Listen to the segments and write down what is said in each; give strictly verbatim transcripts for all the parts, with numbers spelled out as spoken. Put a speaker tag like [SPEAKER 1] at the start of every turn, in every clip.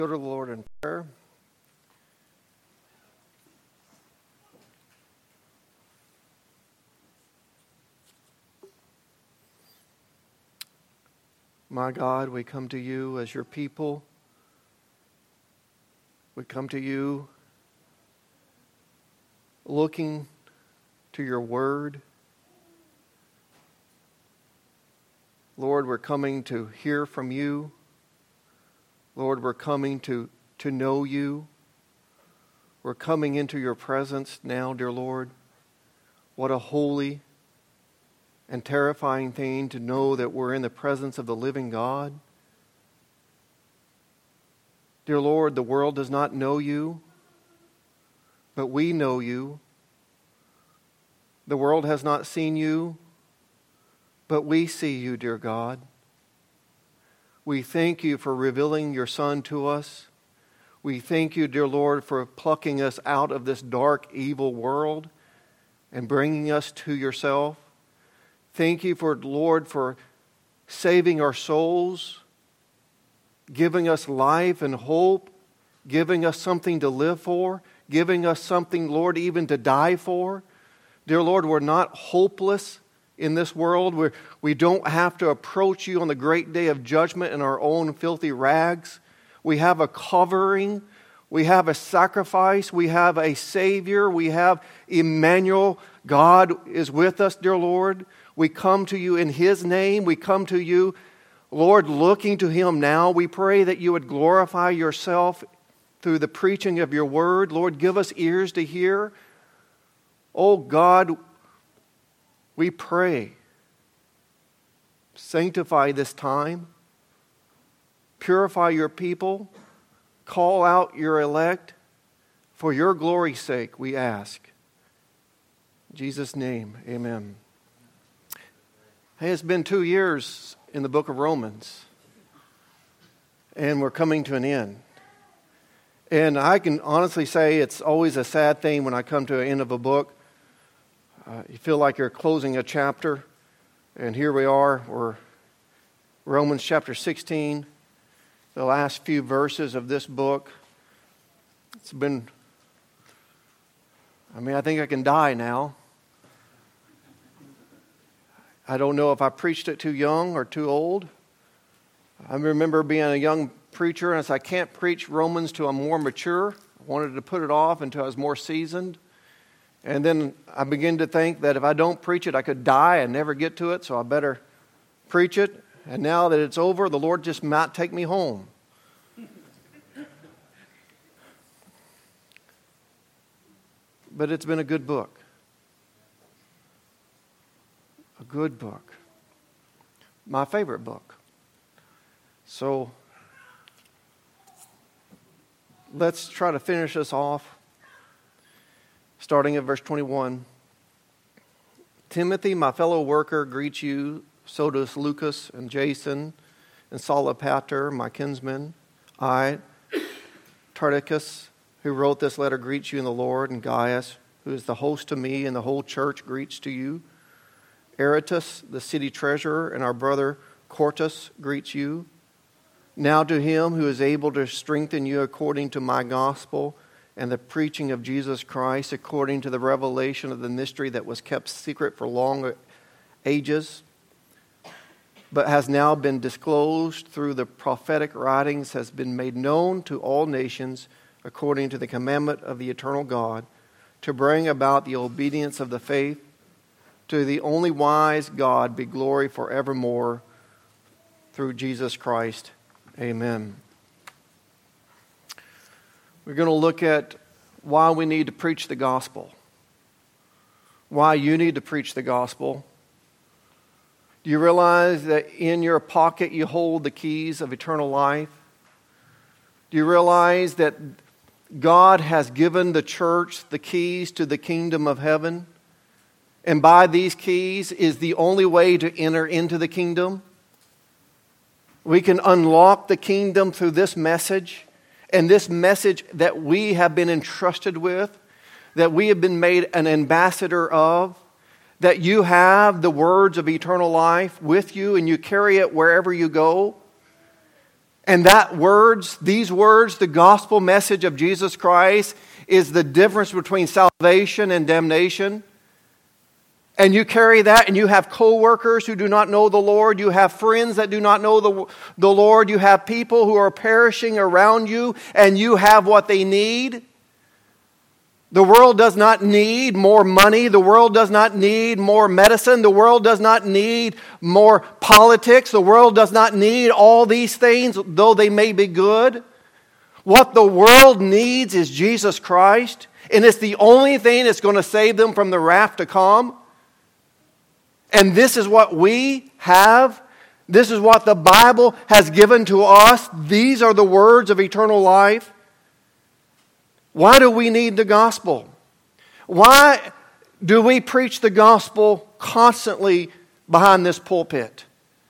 [SPEAKER 1] Go to the Lord in prayer. My God, we come to you as your people. We come to you looking to your word. Lord, we're coming to hear from you. Lord, we're coming to, to know you. We're coming into your presence now, dear Lord. What a holy and terrifying thing to know that we're in the presence of the living God. Dear Lord, the world does not know you, but we know you. The world has not seen you, but we see you, dear God. We thank you for revealing your Son to us. We thank you, dear Lord, for plucking us out of this dark, evil world and bringing us to yourself. Thank you, for Lord, for saving our souls, giving us life and hope, giving us something to live for, giving us something, Lord, even to die for. Dear Lord, we're not hopeless in this world. We're, we don't have to approach you on the great day of judgment in our own filthy rags. We have a covering. We have a sacrifice. We have a Savior. We have Emmanuel. God is with us, dear Lord. We come to you in His name. We come to you, Lord, looking to Him now. We pray that you would glorify yourself through the preaching of your word. Lord, give us ears to hear. Oh God, we pray, sanctify this time, purify your people, call out your elect. For your glory's sake, we ask. In Jesus' name, amen. Hey, it's been two years in the book of Romans, and we're coming to an end. And I can honestly say it's always a sad thing when I come to the end of a book. Uh, you feel like you're closing a chapter, and here we are. We're Romans chapter sixteen, the last few verses of this book. It's been, I mean, I think I can die now. I don't know if I preached it too young or too old. I remember being a young preacher, and I said, I can't preach Romans till I'm more mature. I wanted to put it off until I was more seasoned. And then I began to think that if I don't preach it, I could die and never get to it, so I better preach it. And now that it's over, the Lord just might take me home. But it's been a good book. A good book. My favorite book. So let's try to finish this off. Starting at verse twenty-one. Timothy, my fellow worker, greets you. So does Lucas and Jason and Solopater, my kinsmen. I, Tardicus, who wrote this letter, greets you in the Lord. And Gaius, who is the host to me and the whole church, greets to you. Aretas, the city treasurer, and our brother Quartus greets you. Now to him who is able to strengthen you according to my gospel and the preaching of Jesus Christ, according to the revelation of the mystery that was kept secret for long ages, but has now been disclosed through the prophetic writings, has been made known to all nations, according to the commandment of the eternal God, to bring about the obedience of the faith. To the only wise God be glory forevermore, through Jesus Christ. Amen. We're going to look at why we need to preach the gospel. Why you need to preach the gospel. Do you realize that in your pocket you hold the keys of eternal life? Do you realize that God has given the church the keys to the kingdom of heaven? And by these keys is the only way to enter into the kingdom. We can unlock the kingdom through this message. And this message that we have been entrusted with, that we have been made an ambassador of, that you have the words of eternal life with you and you carry it wherever you go. And that words, these words, the gospel message of Jesus Christ, is the difference between salvation and damnation. And you carry that, and you have co-workers who do not know the Lord. You have friends that do not know the, the Lord. You have people who are perishing around you, and you have what they need. The world does not need more money. The world does not need more medicine. The world does not need more politics. The world does not need all these things, though they may be good. What the world needs is Jesus Christ, and it's the only thing that's going to save them from the wrath to come. And this is what we have. This is what the Bible has given to us. These are the words of eternal life. Why do we need the gospel? Why do we preach the gospel constantly behind this pulpit?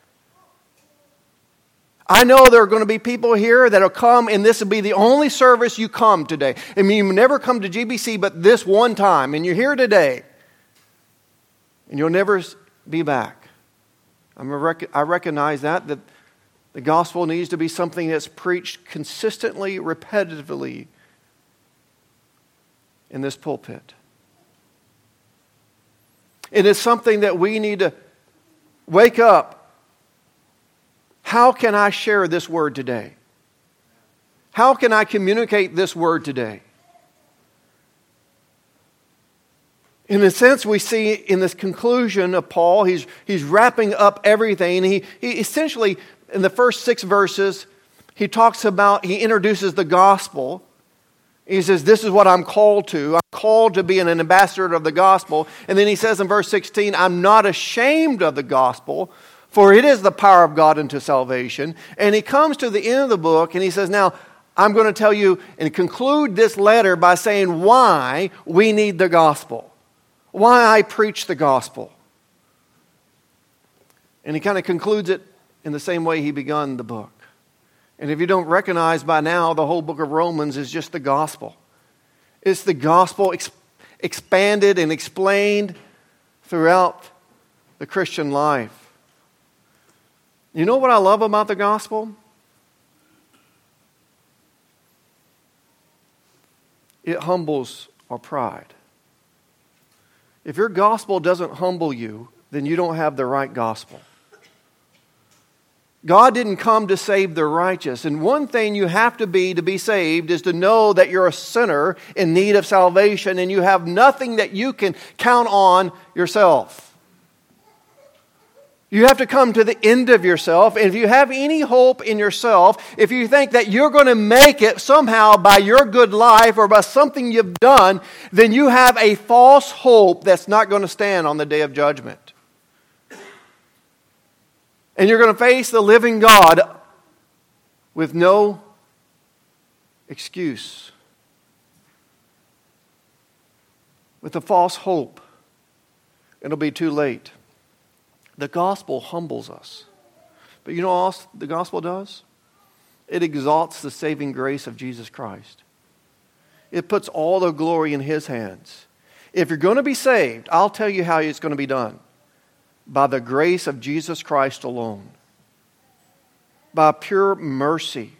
[SPEAKER 1] I know there are going to be people here that will come, and this will be the only service you come today. I mean, you never come to G B C but this one time, and you're here today, and you'll never be back. I'm a rec- I recognize that, that the gospel needs to be something that's preached consistently, repetitively in this pulpit. It is something that we need to wake up. How can I share this word today? How can I communicate this word today? In a sense, we see in this conclusion of Paul, he's, he's wrapping up everything. He, he essentially, in the first six verses, he talks about, he introduces the gospel. He says, this is what I'm called to. I'm called to be an ambassador of the gospel. And then he says in verse sixteen, I'm not ashamed of the gospel, for it is the power of God unto salvation. And he comes to the end of the book and he says, now, I'm going to tell you and conclude this letter by saying why we need the gospel. Why I preach the gospel. And he kind of concludes it in the same way he begun the book. And if you don't recognize by now, the whole book of Romans is just the gospel. It's the gospel ex- expanded and explained throughout the Christian life. You know what I love about the gospel? It humbles our pride. If your gospel doesn't humble you, then you don't have the right gospel. God didn't come to save the righteous. And one thing you have to be to be saved is to know that you're a sinner in need of salvation and you have nothing that you can count on yourself. You have to come to the end of yourself. And if you have any hope in yourself, if you think that you're going to make it somehow by your good life or by something you've done, then you have a false hope that's not going to stand on the day of judgment. And you're going to face the living God with no excuse. With a false hope. It'll be too late. The gospel humbles us. But you know what else the gospel does? It exalts the saving grace of Jesus Christ. It puts all the glory in His hands. If you're going to be saved, I'll tell you how it's going to be done. By the grace of Jesus Christ alone. By pure mercy.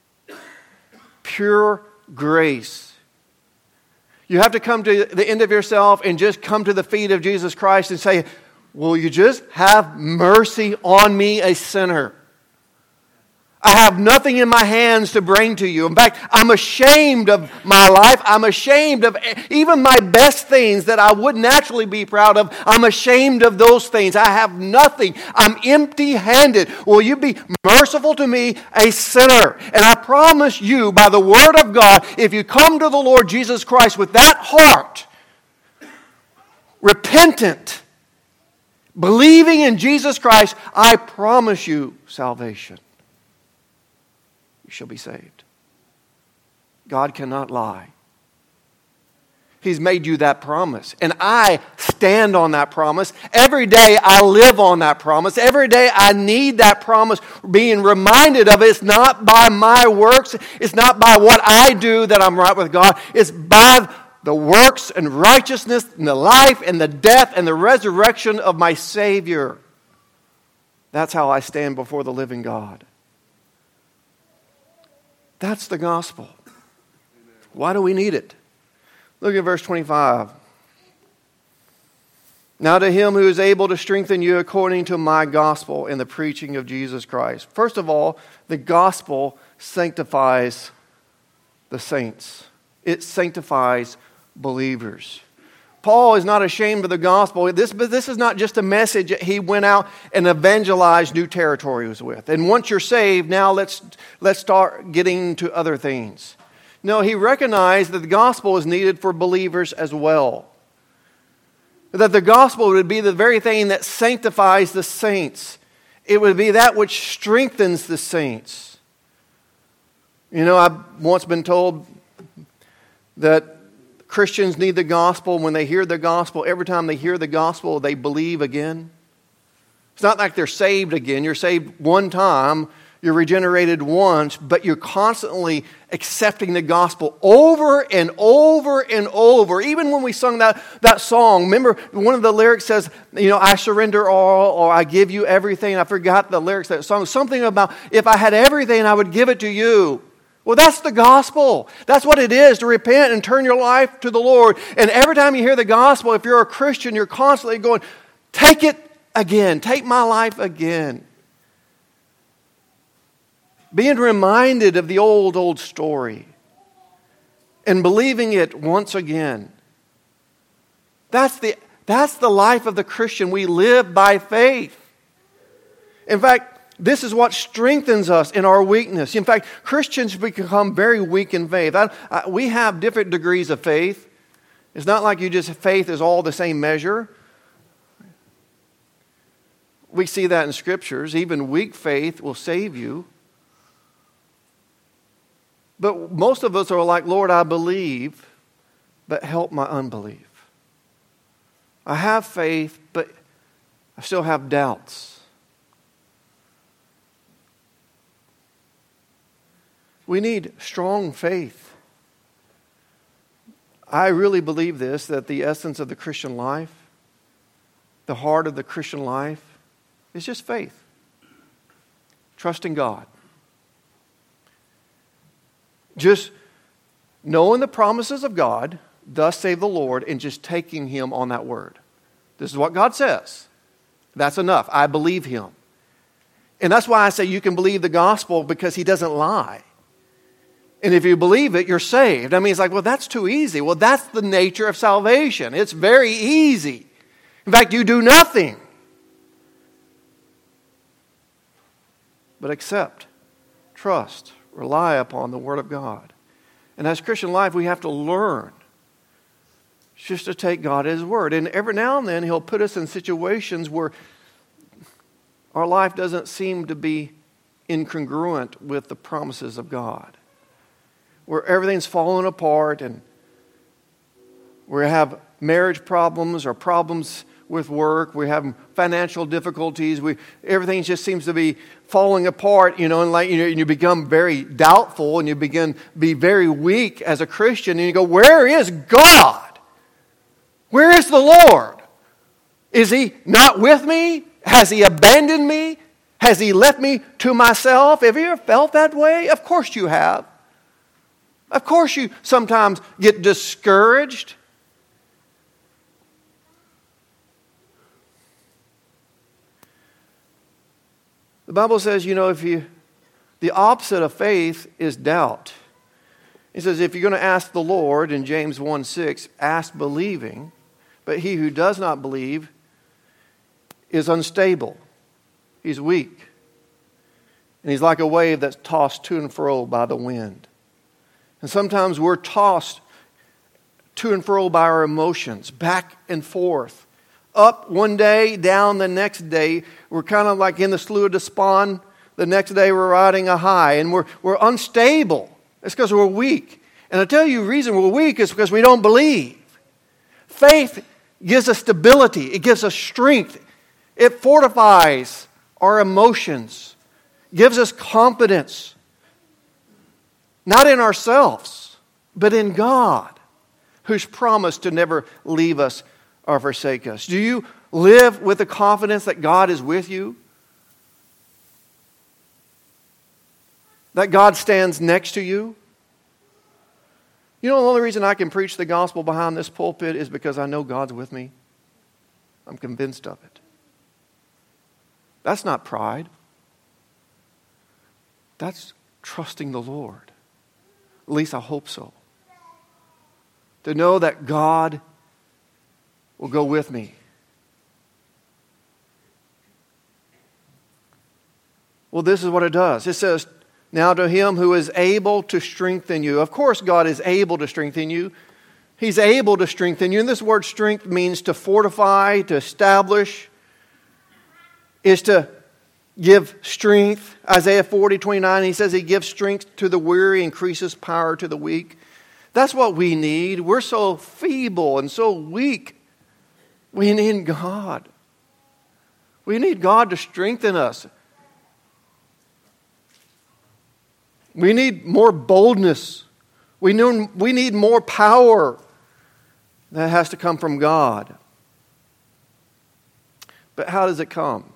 [SPEAKER 1] Pure grace. You have to come to the end of yourself and just come to the feet of Jesus Christ and say, will you just have mercy on me, a sinner? I have nothing in my hands to bring to you. In fact, I'm ashamed of my life. I'm ashamed of even my best things that I would naturally be proud of. I'm ashamed of those things. I have nothing. I'm empty-handed. Will you be merciful to me, a sinner? And I promise you, by the word of God, if you come to the Lord Jesus Christ with that heart, repentant, believing in Jesus Christ, I promise you salvation. You shall be saved. God cannot lie. He's made you that promise. And I stand on that promise. Every day I live on that promise. Every day I need that promise being reminded of it. It's not by my works. It's not by what I do that I'm right with God. It's by the works and righteousness and the life and the death and the resurrection of my Savior. That's how I stand before the living God. That's the gospel. Why do we need it? Look at verse twenty-five. Now to him who is able to strengthen you according to my gospel and the preaching of Jesus Christ. First of all, the gospel sanctifies the saints. It sanctifies believers. Paul is not ashamed of the gospel. This, but this is not just a message that he went out and evangelized new territories with. And once you're saved, now let's, let's start getting to other things. No, he recognized that the gospel is needed for believers as well. That the gospel would be the very thing that sanctifies the saints. It would be that which strengthens the saints. You know, I've once been told that Christians need the gospel. When they hear the gospel, every time they hear the gospel, they believe again. It's not like they're saved again. You're saved one time. You're regenerated once, but you're constantly accepting the gospel over and over and over. Even when we sung that, that song, remember one of the lyrics says, you know, I surrender all, or I give you everything. I forgot the lyrics of that song. Something about, if I had everything, I would give it to you. Well, that's the gospel. That's what it is to repent and turn your life to the Lord. And every time you hear the gospel, if you're a Christian, you're constantly going, take it again. Take my life again. Being reminded of the old, old story and believing it once again. That's the, that's the life of the Christian. We live by faith. In fact, this is what strengthens us in our weakness. In fact, Christians become very weak in faith. I, I, we have different degrees of faith. It's not like you just, faith is all the same measure. We see that in scriptures. Even weak faith will save you. But most of us are like, Lord, I believe, but help my unbelief. I have faith, but I still have doubts. We need strong faith. I really believe this, that the essence of the Christian life, the heart of the Christian life, is just faith. Trusting God. Just knowing the promises of God, thus save the Lord, and just taking Him on that word. This is what God says. That's enough. I believe Him. And that's why I say you can believe the gospel, because He doesn't lie. And if you believe it, you're saved. I mean, it's like, well, that's too easy. Well, that's the nature of salvation. It's very easy. In fact, you do nothing but accept, trust, rely upon the Word of God. And as Christian life, we have to learn just to take God at His Word. And every now and then, He'll put us in situations where our life doesn't seem to be incongruent with the promises of God. Where everything's falling apart and we have marriage problems or problems with work, we have financial difficulties, we everything just seems to be falling apart, you know, and like you know, you become very doubtful and you begin to be very weak as a Christian, and you go, where is God? Where is the Lord? Is He not with me? Has He abandoned me? Has He left me to myself? Have you ever felt that way? Of course you have. Of course you sometimes get discouraged. The Bible says, you know, if you, the opposite of faith is doubt. It says, if you're going to ask the Lord, in James one six, ask believing, but he who does not believe is unstable. He's weak. And he's like a wave that's tossed to and fro by the wind. And sometimes we're tossed to and fro by our emotions, back and forth. Up one day, down the next day. We're kind of like in the slough of despond. The next day we're riding a high, and we're we're unstable. It's because we're weak. And I tell you the reason we're weak is because we don't believe. Faith gives us stability. It gives us strength. It fortifies our emotions. Gives us confidence. Not in ourselves, but in God, who's promised to never leave us or forsake us. Do you live with the confidence that God is with you? That God stands next to you? You know, the only reason I can preach the gospel behind this pulpit is because I know God's with me. I'm convinced of it. That's not pride. That's trusting the Lord. At least I hope so. To know that God will go with me. Well, this is what it does. It says, now to him who is able to strengthen you. Of course, God is able to strengthen you. He's able to strengthen you. And this word strength means to fortify, to establish, is to give strength. Isaiah forty, twenty-nine, he says he gives strength to the weary, increases power to the weak. That's what we need. We're so feeble and so weak. We need God. We need God to strengthen us. We need more boldness. We need, we need more power. That has to come from God. But how does it come?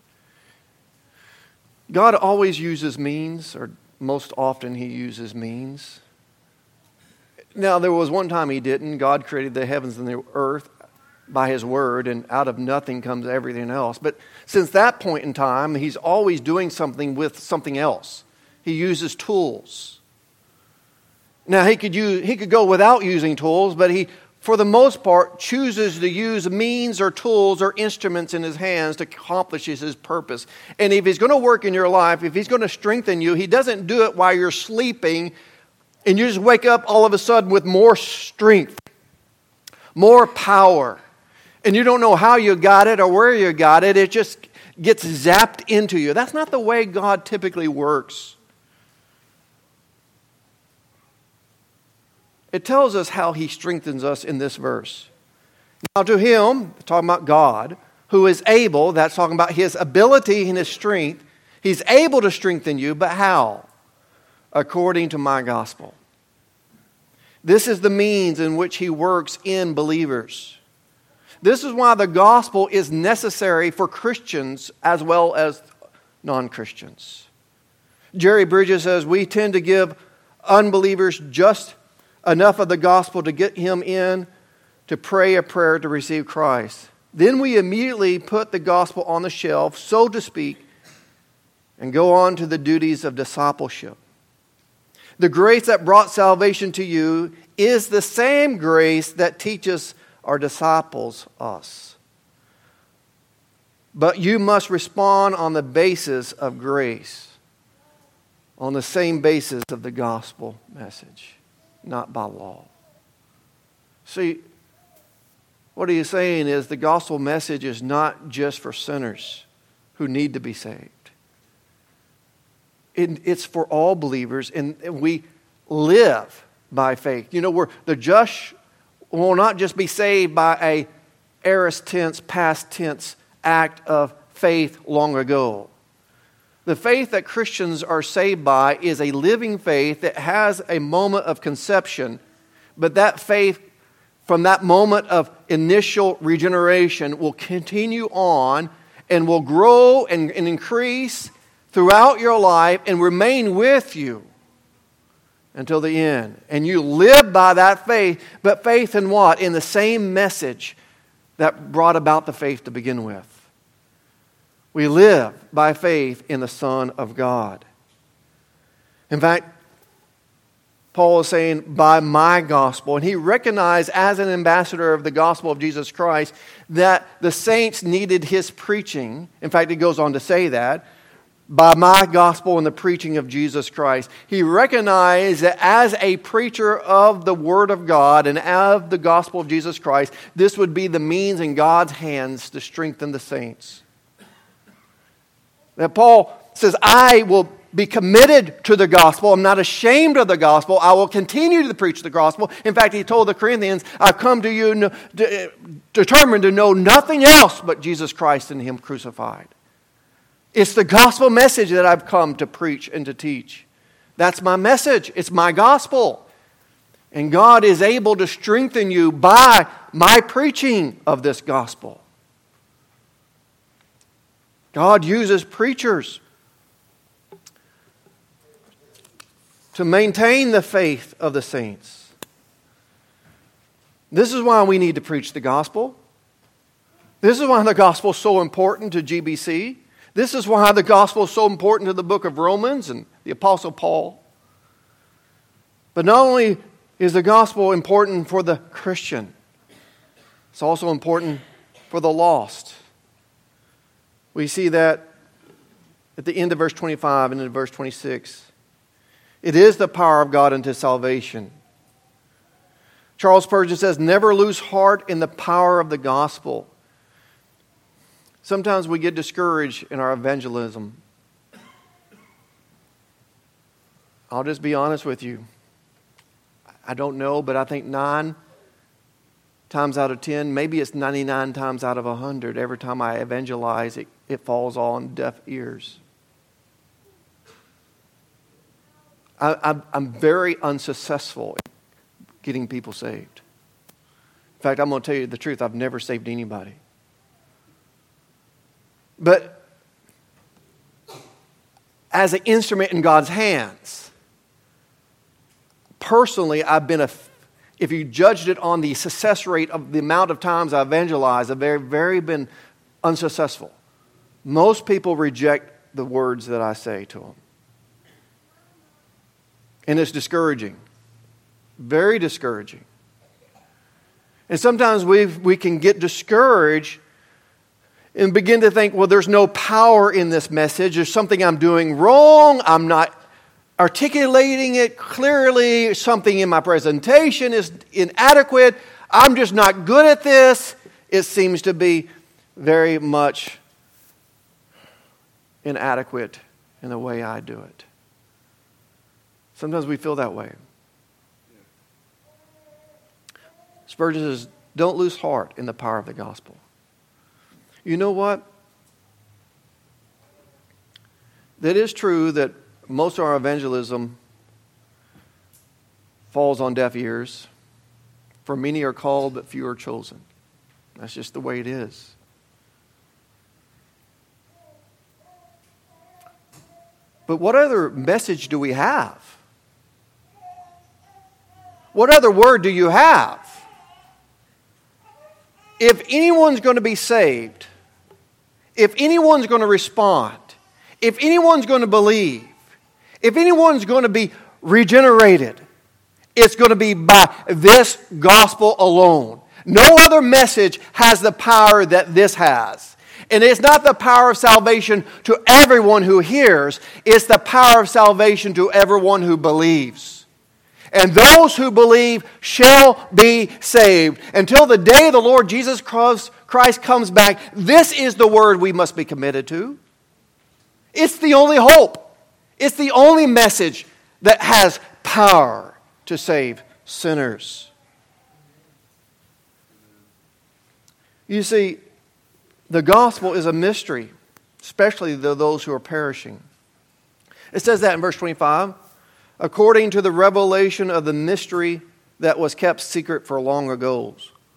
[SPEAKER 1] God always uses means, or most often He uses means. Now, there was one time He didn't. God created the heavens and the earth by His word, and out of nothing comes everything else. But since that point in time, He's always doing something with something else. He uses tools. Now, he could use, he could go without using tools, but he, for the most part, chooses to use means or tools or instruments in His hands to accomplish His purpose. And if He's going to work in your life, if He's going to strengthen you, He doesn't do it while you're sleeping and you just wake up all of a sudden with more strength, more power. And you don't know how you got it or where you got it. It just gets zapped into you. That's not the way God typically works. It tells us how He strengthens us in this verse. Now to Him, talking about God, who is able, that's talking about His ability and His strength. He's able to strengthen you, but how? According to my gospel. This is the means in which He works in believers. This is why the gospel is necessary for Christians as well as non-Christians. Jerry Bridges says, we tend to give unbelievers just enough of the gospel to get him in to pray a prayer to receive Christ. Then we immediately put the gospel on the shelf, so to speak, and go on to the duties of discipleship. The grace that brought salvation to you is the same grace that teaches our disciples us. But you must respond on the basis of grace, on the same basis of the gospel message. Not by law. See, what he is saying is the gospel message is not just for sinners who need to be saved. It, it's for all believers, and we live by faith. You know, we're, the just will not just be saved by a aorist tense, past tense act of faith long ago. The faith that Christians are saved by is a living faith that has a moment of conception, but that faith from that moment of initial regeneration will continue on and will grow and, and increase throughout your life and remain with you until the end. And you live by that faith, but faith in what? In the same message that brought about the faith to begin with. We live by faith in the Son of God. In fact, Paul is saying, by my gospel. And he recognized as an ambassador of the gospel of Jesus Christ that the saints needed his preaching. In fact, he goes on to say that. By my gospel and the preaching of Jesus Christ. He recognized that as a preacher of the Word of God and of the gospel of Jesus Christ, this would be the means in God's hands to strengthen the saints. That Paul says, I will be committed to the gospel. I'm not ashamed of the gospel. I will continue to preach the gospel. In fact, he told the Corinthians, I've come to you determined to know nothing else but Jesus Christ and Him crucified. It's the gospel message that I've come to preach and to teach. That's my message. It's my gospel. And God is able to strengthen you by my preaching of this gospel. God uses preachers. to maintain the faith of the saints. This is why we need to preach the gospel. This is why the gospel is so important to G B C. This is why the gospel is so important to the book of Romans and the Apostle Paul. But not only is the gospel important for the Christian, it's also important for the lost. We see that at the end of verse twenty-five and in verse twenty-six. It is the power of God unto salvation. Charles Spurgeon says, never lose heart in the power of the gospel. Sometimes we get discouraged in our evangelism. I'll just be honest with you. I don't know, but I think nine times out of ten, maybe it's ninety-nine times out of one hundred, every time I evangelize, it, it falls on deaf ears. I, I'm, I'm very unsuccessful in getting people saved. In fact, I'm going to tell you the truth. I've never saved anybody. But as an instrument in God's hands, personally, I've been a, if you judged it on the success rate of the amount of times I evangelized, I've very, very been unsuccessful. Most people reject the words that I say to them. And it's discouraging. Very discouraging. And sometimes we we can get discouraged and begin to think, well, there's no power in this message. There's something I'm doing wrong. I'm not articulating it clearly. Something in my presentation is inadequate. I'm just not good at this. It seems to be very much inadequate in the way I do it. Sometimes we feel that way. Spurgeon says, don't lose heart in the power of the gospel. You know what? That is true that most of our evangelism falls on deaf ears. For many are called, but few are chosen. That's just the way it is. But what other message do we have? What other word do you have? If anyone's going to be saved, if anyone's going to respond, if anyone's going to believe, if anyone's going to be regenerated, it's going to be by this gospel alone. No other message has the power that this has. And it's not the power of salvation to everyone who hears. It's the power of salvation to everyone who believes. And those who believe shall be saved. Until the day the Lord Jesus Christ comes back, this is the word we must be committed to. It's the only hope. It's the only message that has power to save sinners. You see, the gospel is a mystery, especially to those who are perishing. It says that in verse twenty-five. According to the revelation of the mystery that was kept secret for long ago.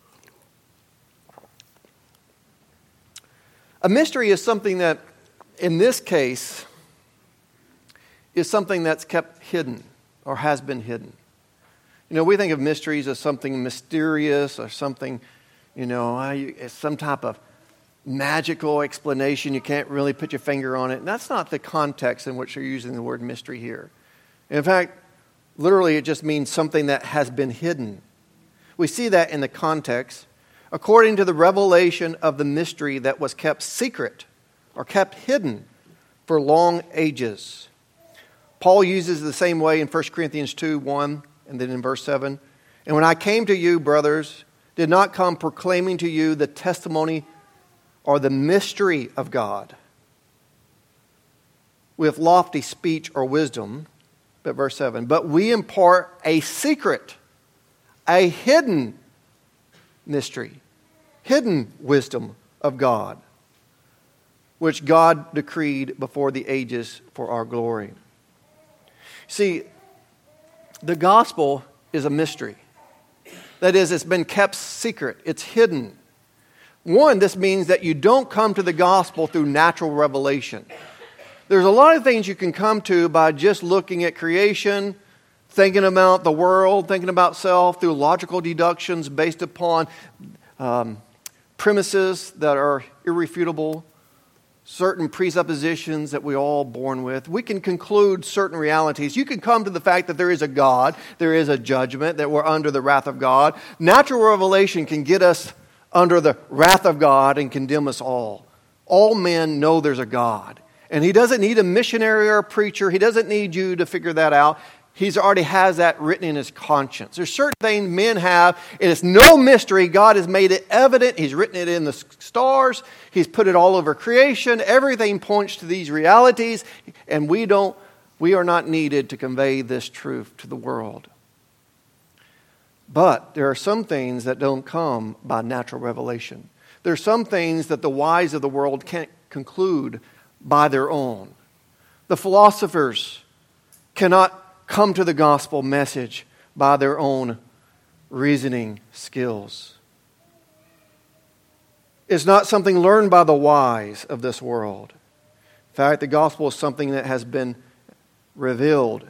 [SPEAKER 1] A mystery is something that, in this case, is something that's kept hidden or has been hidden. You know, we think of mysteries as something mysterious or something, you know, it's some type of magical explanation. You can't really put your finger on it. And that's not the context in which you're using the word mystery here. In fact, literally it just means something that has been hidden. We see that in the context. According to the revelation of the mystery that was kept secret or kept hidden for long ages. Paul uses the same way in First Corinthians two, one, and then in verse seven. And when I came to you, brothers, did not come proclaiming to you the testimony or the mystery of God with lofty speech or wisdom. But verse seven, but we impart a secret, a hidden mystery, hidden wisdom of God, which God decreed before the ages for our glory. See, the gospel is a mystery. That is, it's been kept secret. It's hidden. One, this means that you don't come to the gospel through natural revelation. There's a lot of things you can come to by just looking at creation, thinking about the world, thinking about self through logical deductions based upon um, premises that are irrefutable, certain presuppositions that we're all born with. We can conclude certain realities. You can come to the fact that there is a God, there is a judgment, that we're under the wrath of God. Natural revelation can get us under the wrath of God and condemn us all. All men know there's a God. And He doesn't need a missionary or a preacher. He doesn't need you to figure that out. He already has that written in his conscience. There's certain things men have, and it's no mystery. God has made it evident. He's written it in the stars. He's put it all over creation. Everything points to these realities, and we don't, we are not needed to convey this truth to the world. But there are some things that don't come by natural revelation. There are some things that the wise of the world can't conclude by their own. The philosophers cannot come to the gospel message by their own reasoning skills. It's not something learned by the wise of this world. In fact, the gospel is something that has been revealed.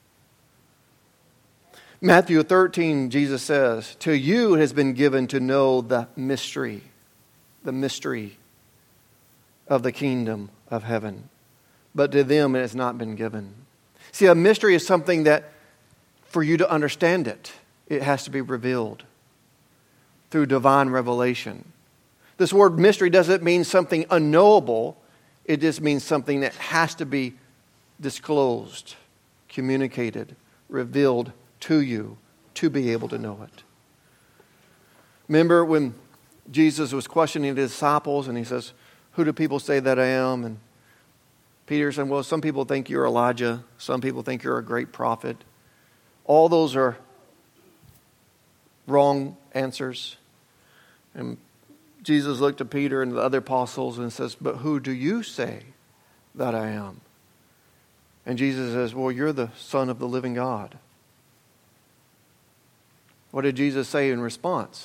[SPEAKER 1] Matthew thirteen, Jesus says, "To you it has been given to know the mystery, the mystery of the kingdom of heaven. But to them it has not been given." See, a mystery is something that, for you to understand it, it has to be revealed through divine revelation. This word mystery doesn't mean something unknowable. It just means something that has to be disclosed, communicated, revealed to you to be able to know it. Remember when Jesus was questioning the disciples and He says, "Who do people say that I am?" And Peter said, "Well, some people think you're Elijah. Some people think you're a great prophet." All those are wrong answers. And Jesus looked at Peter and the other apostles and says, "But who do you say that I am?" And Jesus says, "Well, you're the Son of the living God." What did Jesus say in response?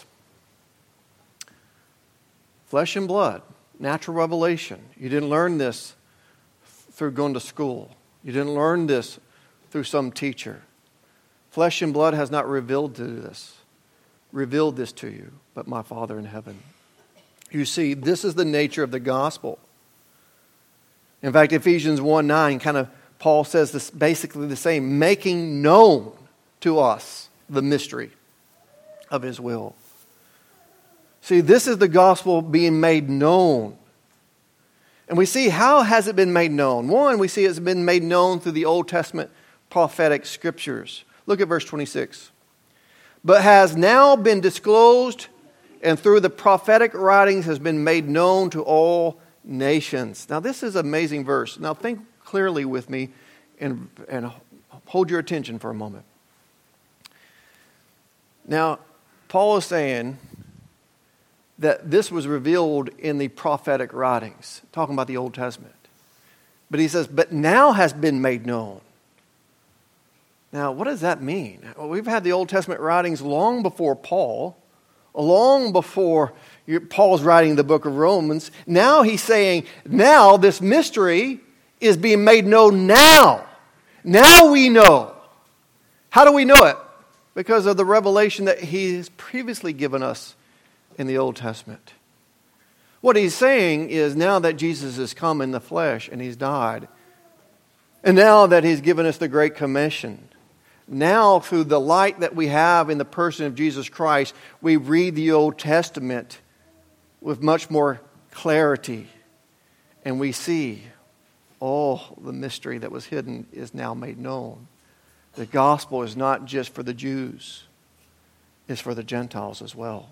[SPEAKER 1] Flesh and blood, natural revelation. You didn't learn this through going to school. You didn't learn this through some teacher. Flesh and blood has not revealed to this, revealed this to you, but my Father in heaven. You see, this is the nature of the gospel. In fact, Ephesians one nine, kind of, Paul says this basically the same, making known to us the mystery of His will. See, this is the gospel being made known. And we see, how has it been made known? One, we see it's been made known through the Old Testament prophetic scriptures. Look at verse twenty-six. "But has now been disclosed, and through the prophetic writings has been made known to all nations." Now this is an amazing verse. Now think clearly with me and, and hold your attention for a moment. Now, Paul is saying that this was revealed in the prophetic writings, talking about the Old Testament. But he says, but now has been made known. Now, what does that mean? Well, we've had the Old Testament writings long before Paul, long before Paul's writing the book of Romans. Now he's saying, now this mystery is being made known now. Now we know. How do we know it? Because of the revelation that He has previously given us in the Old Testament. What he's saying is, now that Jesus has come in the flesh and He's died, and now that He's given us the Great Commission, now through the light that we have in the person of Jesus Christ, we read the Old Testament with much more clarity, and we see all the mystery that was hidden is now made known. The gospel is not just for the Jews, it's for the Gentiles as well.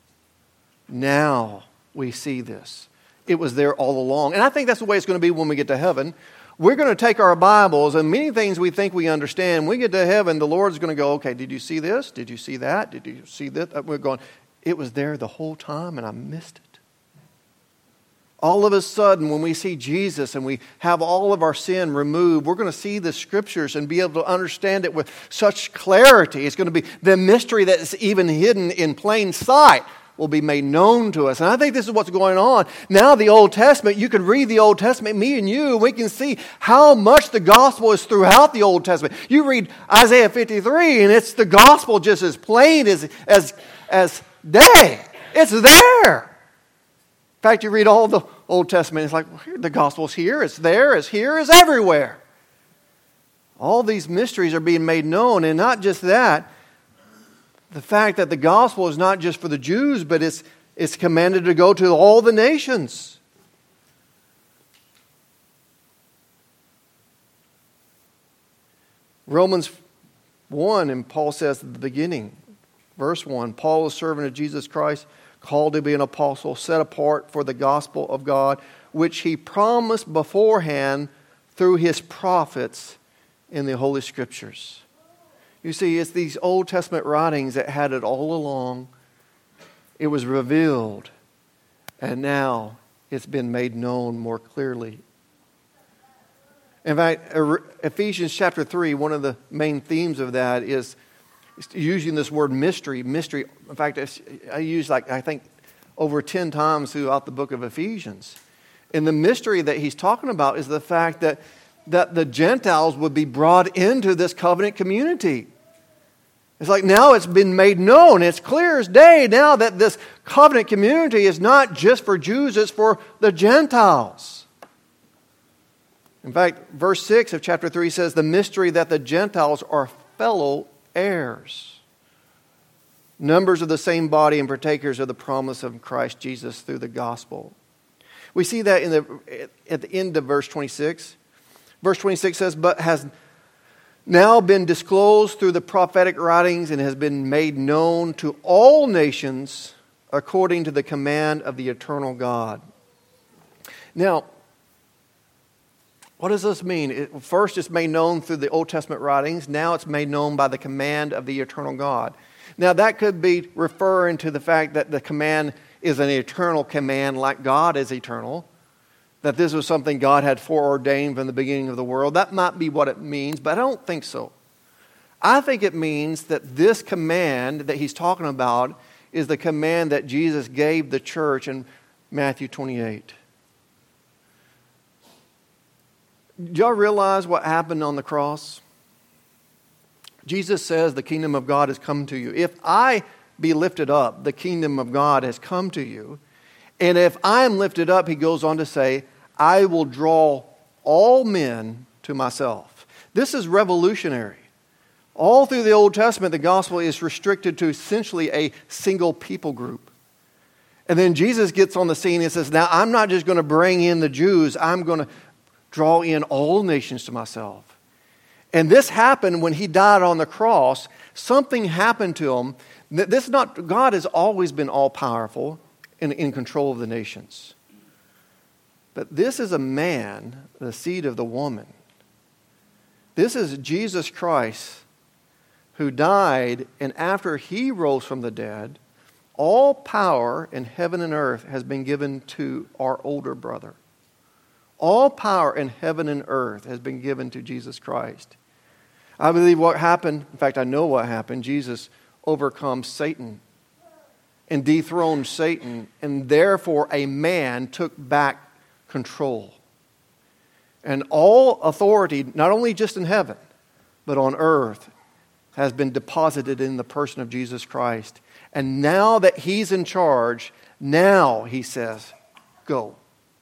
[SPEAKER 1] Now we see this. It was there all along. And I think that's the way it's going to be when we get to heaven. We're going to take our Bibles, and many things we think we understand. When we get to heaven, the Lord's going to go, okay, did you see this? Did you see that? Did you see that? We're going, it was there the whole time and I missed it. All of a sudden, when we see Jesus and we have all of our sin removed, we're going to see the Scriptures and be able to understand it with such clarity. It's going to be the mystery that is even hidden in plain sight. will be made known to us. And I think this is what's going on. Now the Old Testament, you can read the Old Testament, me and you, we can see how much the gospel is throughout the Old Testament. You read Isaiah fifty-three and it's the gospel just as plain as, as, as day. It's there. In fact, you read all the Old Testament, it's like, well, here, the gospel's here, it's there, it's here, it's everywhere. All these mysteries are being made known, and not just that, the fact that the gospel is not just for the Jews, but it's, it's commanded to go to all the nations. Romans one, and Paul says at the beginning, verse one, Paul, a servant of Jesus Christ, called to be an apostle, set apart for the gospel of God, which he promised beforehand through his prophets in the Holy Scriptures. You see, it's these Old Testament writings that had it all along. It was revealed, and now it's been made known more clearly. In fact, Ephesians chapter three, one of the main themes of that is using this word mystery. Mystery. In fact, I use like, I think, over ten times throughout the book of Ephesians. And the mystery that he's talking about is the fact that, that the Gentiles would be brought into this covenant community. It's like now it's been made known. It's clear as day now that this covenant community is not just for Jews, it's for the Gentiles. In fact, verse six of chapter three says, the mystery that the Gentiles are fellow heirs, members of the same body and partakers of the promise of Christ Jesus through the gospel. We see that in the at the end of verse twenty-six. Verse twenty-six says, but has now been disclosed through the prophetic writings and has been made known to all nations according to the command of the eternal God. Now, what does this mean? It, first, it's made known through the Old Testament writings. Now it's made known by the command of the eternal God. Now, that could be referring to the fact that the command is an eternal command like God is eternal. That this was something God had foreordained from the beginning of the world. That might be what it means, but I don't think so. I think it means that this command that he's talking about is the command that Jesus gave the church in Matthew twenty-eight. Do y'all realize what happened on the cross? Jesus says the kingdom of God has come to you. If I be lifted up, the kingdom of God has come to you. And if I am lifted up, he goes on to say, I will draw all men to myself. This is revolutionary. All through the Old Testament, the gospel is restricted to essentially a single people group. And then Jesus gets on the scene and says, now I'm not just going to bring in the Jews, I'm going to draw in all nations to myself. And this happened when he died on the cross. Something happened to him. This is not, God has always been all-powerful and in control of the nations. But this is a man, the seed of the woman. This is Jesus Christ who died, and after he rose from the dead, all power in heaven and earth has been given to our older brother. All power in heaven and earth has been given to Jesus Christ. I believe what happened, in fact, I know what happened. Jesus overcomes Satan and dethroned Satan, and therefore a man took back control. And all authority, not only just in heaven, but on earth, has been deposited in the person of Jesus Christ. And now that he's in charge, now he says, go.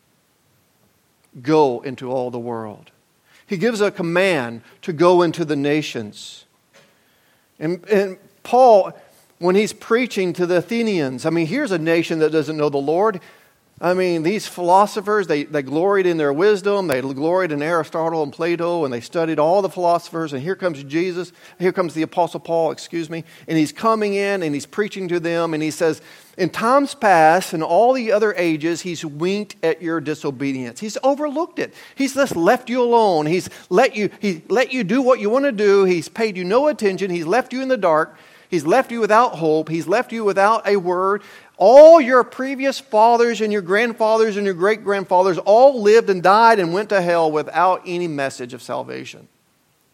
[SPEAKER 1] Go into all the world. He gives a command to go into the nations. And, and Paul, when he's preaching to the Athenians, I mean, here's a nation that doesn't know the Lord. I mean, these philosophers, they, they gloried in their wisdom. They gloried in Aristotle and Plato, and they studied all the philosophers. And here comes Jesus. Here comes the Apostle Paul, excuse me. And he's coming in and he's preaching to them. And he says, in times past and all the other ages, he's winked at your disobedience. He's overlooked it. He's just left you alone. He's let you, he let you do what you want to do. He's paid you no attention. He's left you in the dark. He's left you without hope. He's left you without a word. All your previous fathers and your grandfathers and your great-grandfathers all lived and died and went to hell without any message of salvation.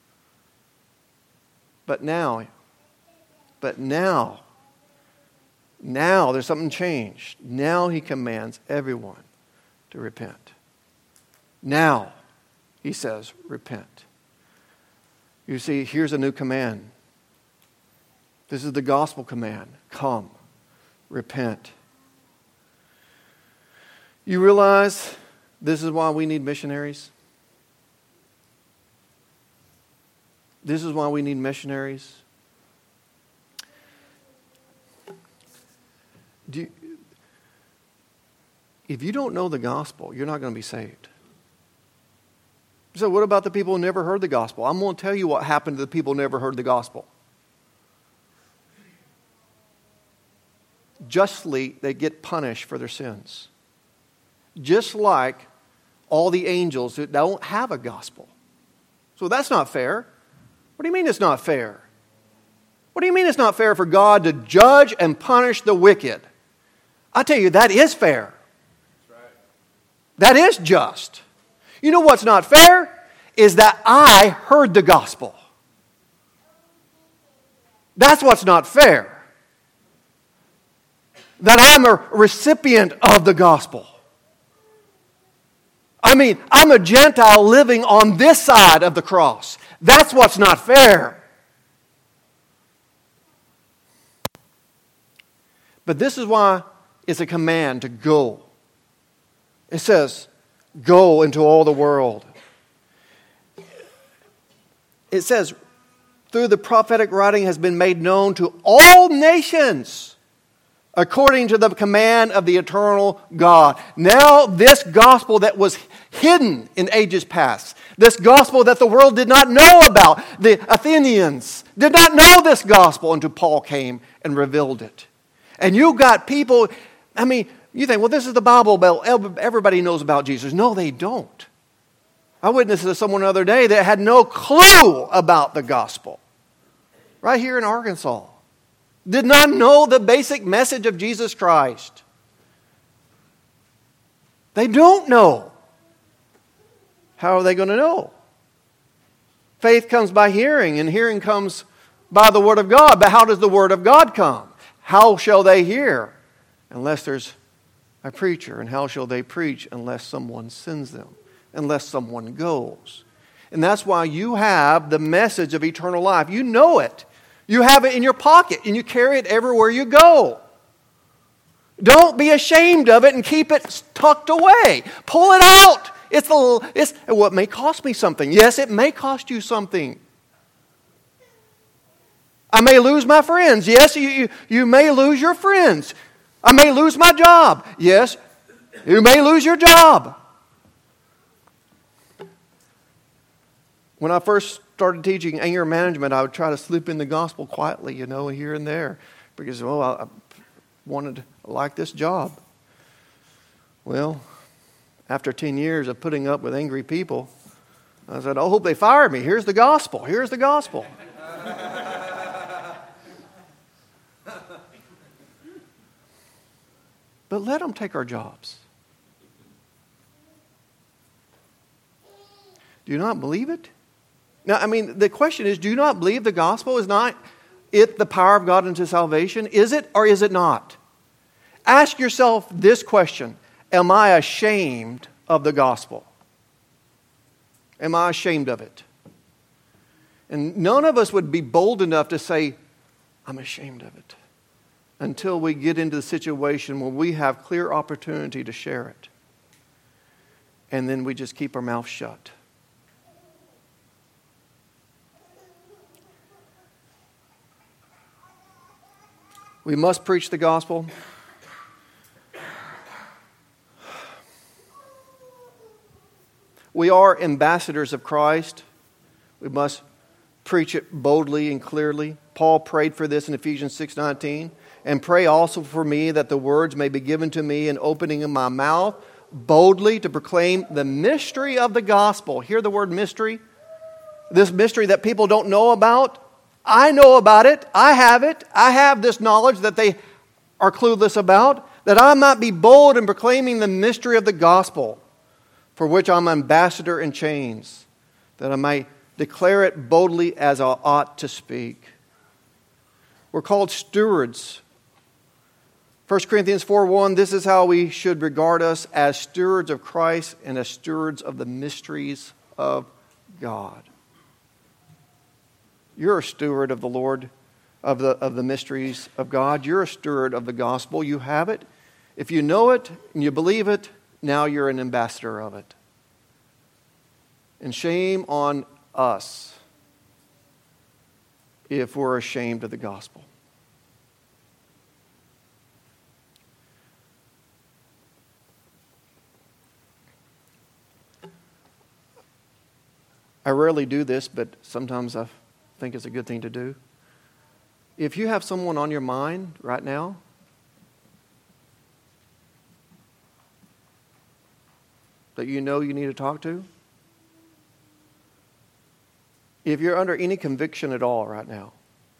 [SPEAKER 1] But now, but now, Now there's something changed. Now he commands everyone to repent. Now, he says, repent. You see, here's a new command. This is the gospel command. Come, repent. You realize this is why we need missionaries? This is why we need missionaries. Do you, if you don't know the gospel, you're not going to be saved. So what about the people who never heard the gospel? I'm going to tell you what happened to the people who never heard the gospel. Justly, they get punished for their sins. Just like all the angels who don't have a gospel. So that's not fair. What do you mean it's not fair? What do you mean it's not fair for God to judge and punish the wicked? I tell you, that is fair. That's right. That is just. You know what's not fair? Is that I heard the gospel. That's what's not fair. That I'm a recipient of the gospel. I mean, I'm a Gentile living on this side of the cross. That's what's not fair. But this is why it's a command to go. It says, go into all the world. It says, through the prophetic writing has been made known to all nations, according to the command of the eternal God. Now this gospel that was hidden in ages past, this gospel that the world did not know about, the Athenians did not know this gospel until Paul came and revealed it. And you got people, I mean, you think, well, this is the Bible, everybody knows about Jesus. No, they don't. I witnessed to someone the other day that had no clue about the gospel. Right here in Arkansas. Did not know the basic message of Jesus Christ. They don't know. How are they going to know? Faith comes by hearing, and hearing comes by the Word of God. But how does the Word of God come? How shall they hear unless there's a preacher? And how shall they preach unless someone sends them? Unless someone goes. And that's why you have the message of eternal life. You know it. You have it in your pocket and you carry it everywhere you go. Don't be ashamed of it and keep it tucked away. Pull it out. It's a, it's what may cost me something. Yes, it may cost you something. I may lose my friends. Yes, you, you, you may lose your friends. I may lose my job. Yes, you may lose your job. When I first started teaching anger management, I would try to slip in the gospel quietly, you know, here and there. Because, well, I wanted, I like this job. Well, after ten years of putting up with angry people, I said, I hope they fire me. Here's the gospel. Here's the gospel. But let them take our jobs. Do you not believe it? Now, I mean, the question is, do you not believe the gospel is not it the power of God unto salvation? Is it or is it not? Ask yourself this question. Am I ashamed of the gospel? Am I ashamed of it? And none of us would be bold enough to say, I'm ashamed of it, until we get into the situation where we have clear opportunity to share it. And then we just keep our mouth shut. We must preach the gospel. We are ambassadors of Christ. We must preach it boldly and clearly. Paul prayed for this in Ephesians six nineteen. And pray also for me that the words may be given to me in opening of my mouth boldly to proclaim the mystery of the gospel. Hear the word mystery? This mystery that people don't know about. I know about it. I have it. I have this knowledge that they are clueless about. That I might be bold in proclaiming the mystery of the gospel, for which I'm ambassador in chains, that I might declare it boldly as I ought to speak. We're called stewards First Corinthians four one, this is how we should regard us as stewards of Christ and as stewards of the mysteries of God. You're a steward of the Lord, of the, of the mysteries of God. You're a steward of the gospel. You have it. If you know it and you believe it, now you're an ambassador of it. And shame on us if we're ashamed of the gospel. I rarely do this, but sometimes I think it's a good thing to do. If you have someone on your mind right now, that you know you need to talk to, if you're under any conviction at all right now,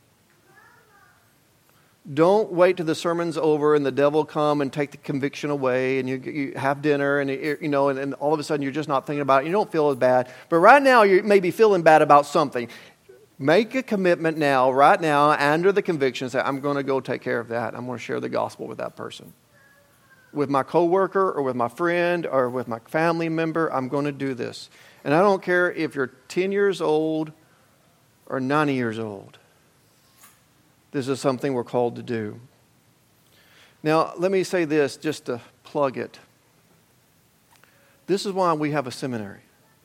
[SPEAKER 1] don't wait till the sermon's over and the devil come and take the conviction away and you, you have dinner and you know and, and all of a sudden you're just not thinking about it. You don't feel as bad. But right now you may be feeling bad about something. Make a commitment now, right now, under the conviction. Say, I'm going to go take care of that. I'm going to share the gospel with that person. With my coworker or with my friend or with my family member, I'm going to do this. And I don't care if you're ten years old or ninety years old. This is something we're called to do. Now, let me say this just to plug it. This is why we have a seminary.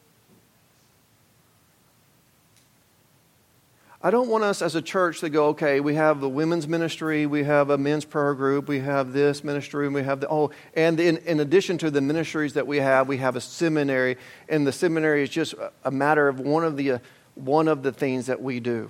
[SPEAKER 1] I don't want us as a church to go, okay, we have the women's ministry, we have a men's prayer group, we have this ministry, and we have the, oh, and in, in addition to the ministries that we have, we have a seminary, and the seminary is just a matter of one of the, uh, one of the things that we do.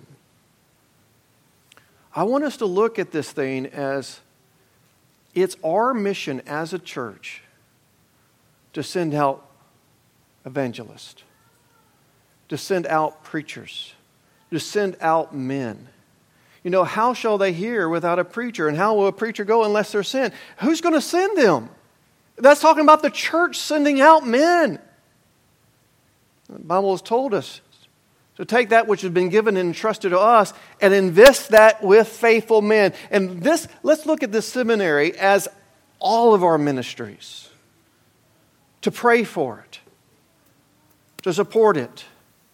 [SPEAKER 1] I want us to look at this thing as it's our mission as a church to send out evangelists, to send out preachers, to send out men. You know, how shall they hear without a preacher? And how will a preacher go unless they're sent? Who's going to send them? That's talking about the church sending out men. The Bible has told us to take that which has been given and entrusted to us and invest that with faithful men. And this, let's look at this seminary as all of our ministries. To pray for it. To support it.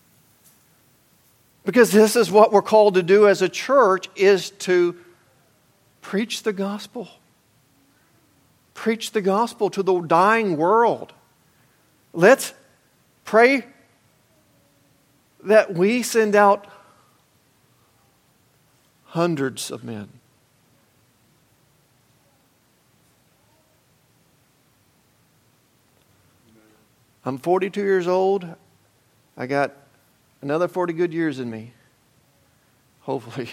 [SPEAKER 1] Because this is what we're called to do as a church, is to preach the gospel. Preach the gospel to the dying world. Let's pray that we send out hundreds of men. I'm forty-two years old. I got another forty good years in me. Hopefully.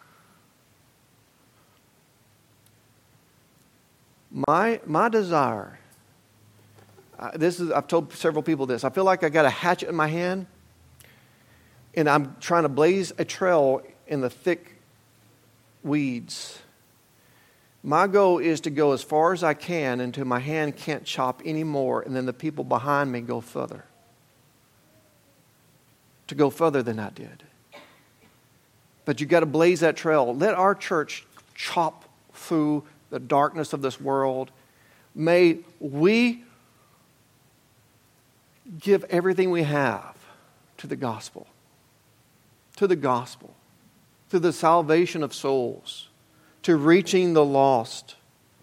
[SPEAKER 1] My my desire, uh, this is I've told several people this. I feel like I got a hatchet in my hand, and I'm trying to blaze a trail in the thick weeds. My goal is to go as far as I can until my hand can't chop anymore, and then the people behind me go further. To go further than I did. But you got to blaze that trail. Let our church chop through the darkness of this world. May we give everything we have to the gospel. To the gospel. To the salvation of souls. To reaching the lost.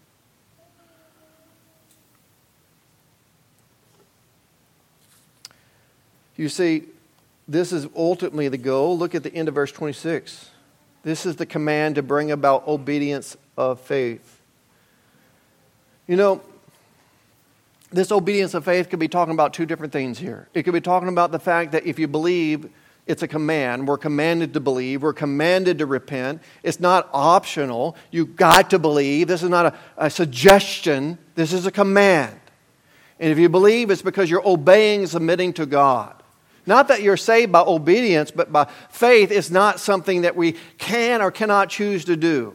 [SPEAKER 1] You see, this is ultimately the goal. Look at the end of verse twenty-six. This is the command to bring about obedience of faith. You know, this obedience of faith could be talking about two different things here. It could be talking about the fact that if you believe, it's a command. We're commanded to believe. We're commanded to repent. It's not optional. You've got to believe. This is not a, a suggestion. This is a command. And if you believe, it's because you're obeying and submitting to God. Not that you're saved by obedience, but by faith is not something that we can or cannot choose to do.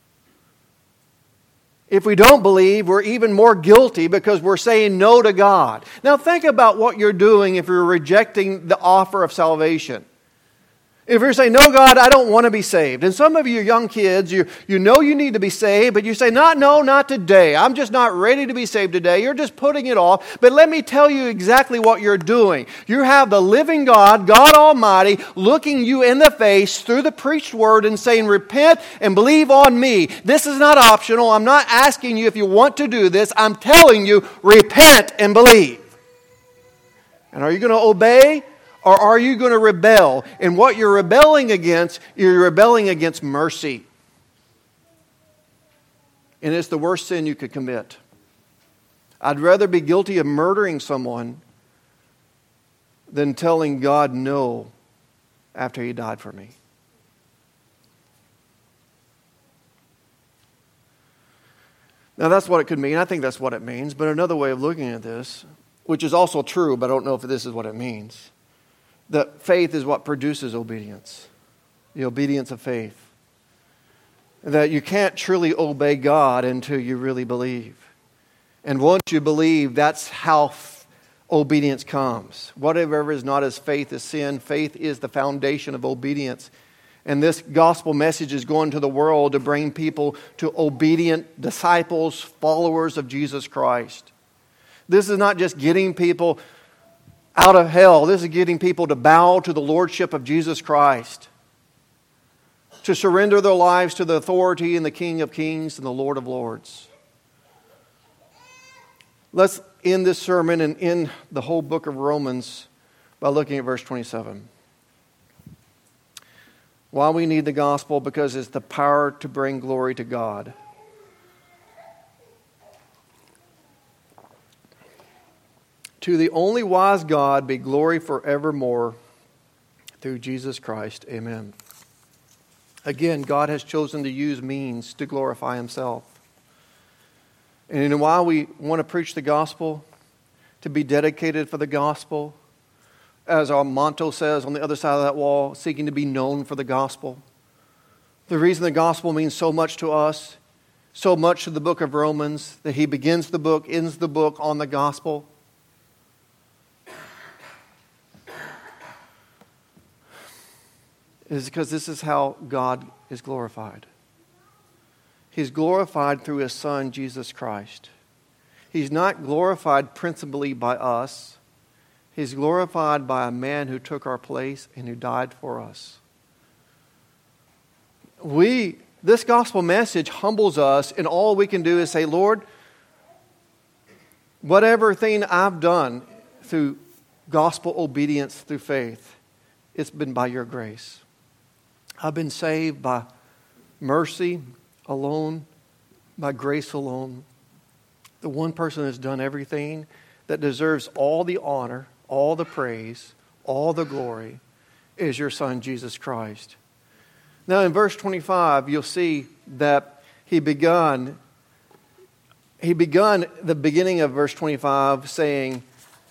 [SPEAKER 1] If we don't believe, we're even more guilty because we're saying no to God. Now think about what you're doing if you're rejecting the offer of salvation. If you're saying, no, God, I don't want to be saved. And some of you young kids, you, you know you need to be saved, but you say, not, no, not today. I'm just not ready to be saved today. You're just putting it off. But let me tell you exactly what you're doing. You have the living God, God Almighty, looking you in the face through the preached word and saying, repent and believe on me. This is not optional. I'm not asking you if you want to do this. I'm telling you, repent and believe. And are you going to obey? Or are you going to rebel? And what you're rebelling against, you're rebelling against mercy. And it's the worst sin you could commit. I'd rather be guilty of murdering someone than telling God no after He died for me. Now that's what it could mean. I think that's what it means. But another way of looking at this, which is also true, but I don't know if this is what it means, that faith is what produces obedience. The obedience of faith. That you can't truly obey God until you really believe. And once you believe, that's how f- obedience comes. Whatever is not as faith is sin. Faith is the foundation of obedience. And this gospel message is going to the world to bring people to obedient disciples, followers of Jesus Christ. This is not just getting people out of hell. This is getting people to bow to the lordship of Jesus Christ. To surrender their lives to the authority and the King of Kings and the Lord of Lords. Let's end this sermon and end the whole book of Romans by looking at verse twenty-seven. Why we need the gospel? Because it's the power to bring glory to God. To the only wise God be glory forevermore through Jesus Christ. Amen. Again, God has chosen to use means to glorify Himself. And while we want to preach the gospel, to be dedicated for the gospel, as our motto says on the other side of that wall, seeking to be known for the gospel. The reason the gospel means so much to us, so much to the book of Romans, that he begins the book, ends the book on the gospel, is because this is how God is glorified. He's glorified through His Son, Jesus Christ. He's not glorified principally by us. He's glorified by a man who took our place and who died for us. We, this gospel message humbles us, and all we can do is say, Lord, whatever thing I've done through gospel obedience, through faith, it's been by your grace. I've been saved by mercy alone, by grace alone. The one person that's done everything, that deserves all the honor, all the praise, all the glory, is your Son, Jesus Christ. Now in verse twenty-five, you'll see that he begun, he begun the beginning of verse twenty-five saying,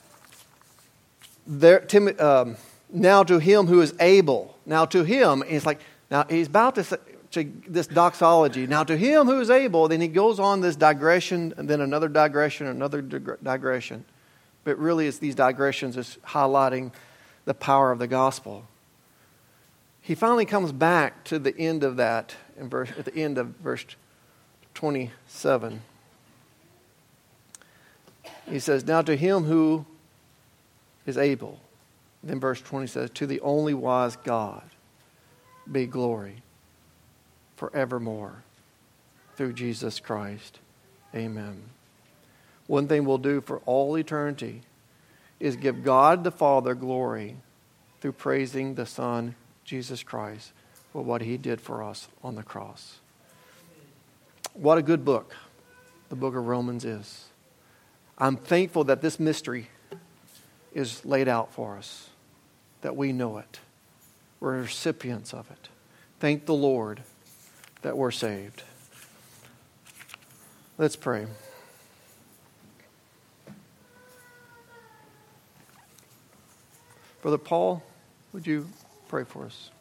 [SPEAKER 1] there, Tim, um, now to him who is able. Now to him, it's like, now he's about to say, to this doxology. Now to him who is able, then he goes on this digression, and then another digression, another digression. But really it's these digressions is highlighting the power of the gospel. He finally comes back to the end of that, in verse, at the end of verse twenty-seven. He says, now to him who is able. Then verse twenty says, to the only wise God be glory forevermore through Jesus Christ. Amen. One thing we'll do for all eternity is give God the Father glory through praising the Son, Jesus Christ, for what He did for us on the cross. What a good book the book of Romans is. I'm thankful that this mystery is laid out for us, that we know it. We're recipients of it. Thank the Lord that we're saved. Let's pray. Brother Paul, would you pray for us?